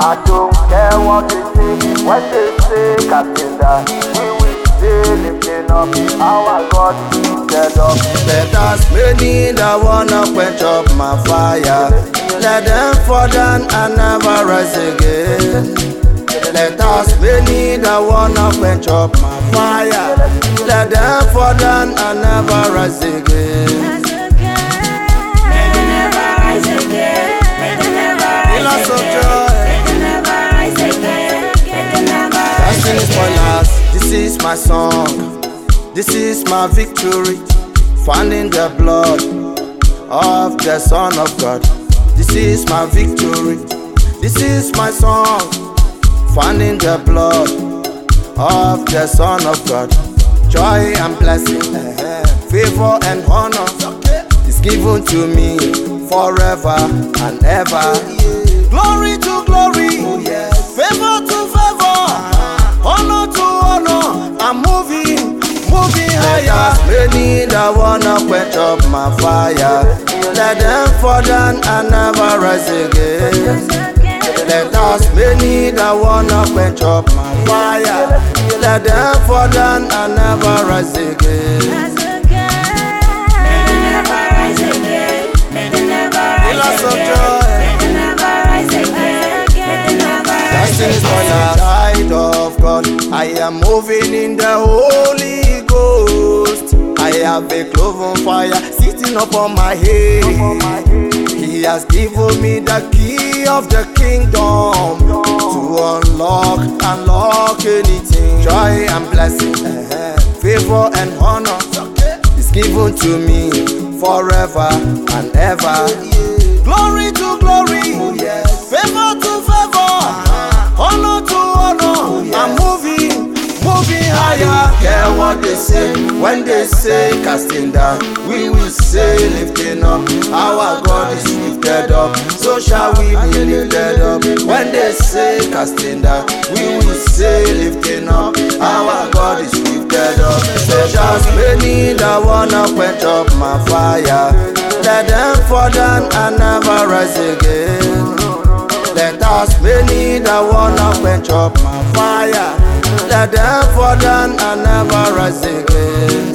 I don't care what they say. When they say casting down, we will stay lifting up. Our God is lifted up. Let us many that wanna quench up my fire. Let them fall down and never rise again. Let us many that wanna quench up my fire. Let them fall down and never rise again. May they never rise again. May they never rise Lots of again. joy. May they never rise again. May they never rise Casting is my last. This is my song. This is my victory. Found in the blood of the Son of God. This is my victory. This is my song. Found in the blood of the Son of God. Joy and blessing, favor and honor is given to me forever and ever. Glory to glory, favor to favor, honor to honor. I'm moving higher. Many that wanna quench up my fire, let them fall down and never rise again. Let us many that wanna quench up my fire, let them fall down and never rise again. May they never rise again. May they never rise Lots of again. joy. May they never rise again. May they never rise Casting is my again. child of God. I am moving in the Holy Ghost. I have a cloven fire sitting upon my head. He has given me the key of the kingdom to unlock anything. Joy and blessing, favor and honor is given to me forever and ever. Glory to glory, favor to favor, honor to honor. I'm moving higher. Care what they say when they say casting down, we will say lifting up. Our God is lifted up, so shall we be lifted up. When they say casting down, we will say lifting up. Our God is lifted up. So shall many that wanna quench up my fire, let them fall down and never rise again. Let us many that wanna quench up my fire, let them fall down and never rise again.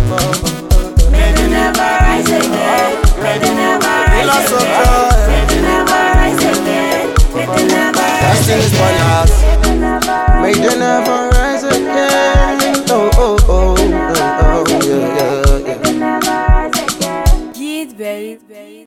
May they never rise again. May they never rise Lots of again. joy. May they never rise again. May they never rise Casting is my again. last. May they never rise May they never rise again. Oh, yeah. May they never rise again. Get very